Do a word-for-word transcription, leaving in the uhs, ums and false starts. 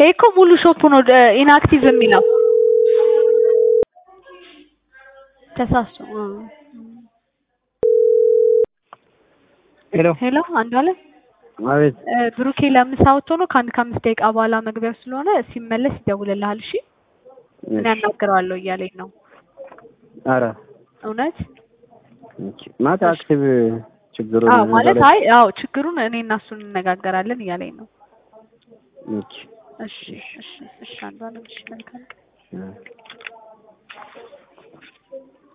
ይሄ እኮ ሙሉ ሾፕ ነው ኢንአክቲቭ የሚለው ተሳስቶ ሄሎ ሄሎ አንዱ አለ አቤት ብሩኬ ለምሳውቶ ነው ከአንድ ከአምስት ደቂቃ በኋላ መግቢያው ስለሆነ ሲመለስ ይደውልልሃል እሺ እኔ አናግረዋለሁ እያለኝ ነው ኧረ እውነት ማታ አክቲቭ ችግሩን አዎ ማለት አይ አዎ ችግሩን እኔ እና እሱ እንነጋገራለን እያለኝ ነው እሺ እሺ እሺ እሺ አንዱ አለ እሺ መልካም